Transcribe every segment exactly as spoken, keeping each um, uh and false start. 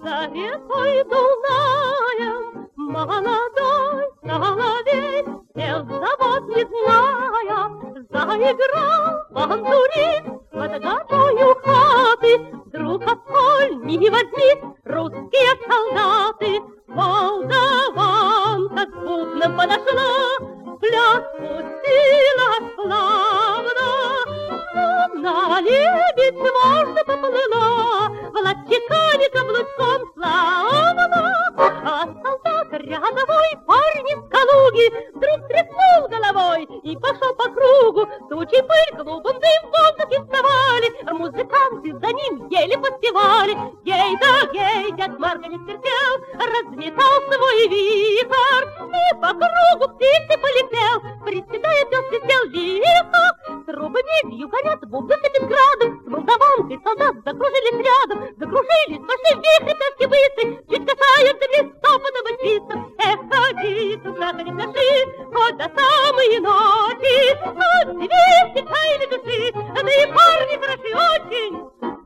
рекой Дунаем молодой соловей пел завод, не зная, заиграл бандурин под горою хаты. Вдруг отколь не возьми русские солдаты, молдаванка с бубном подошла, пляс пустила славно, на лебедь можно поплыла, волочеками каблучком славно. А солдат рядовой, парень из Калуги, вдруг тряхнул головой и пошел по кругу. Тучи пыль клубом дым в воздухе вставали, а музыканты за ним еле подпевали. Гей да гей, дед Марка не стерпел, разметал свой вихор и по кругу птицы полетел. Приседая, пес летел лихо, трубами вьюгорят бубнами Петрограду. С молдаванкой солдат закружились рядом, закружились, пошли в вихре пяски быстрые, чуть касаются листопада басиста. Эх, ходи, туда ходи, пляши, хоть до самой ночи, хоть двести тайны души, да и парни хороши очень.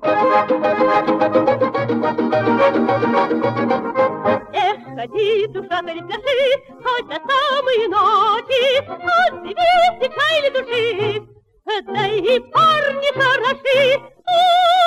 Эх, ходи, душа, ходи, пляши, хоть до самой ночи, хоть двести тайны души, да и парни хороши.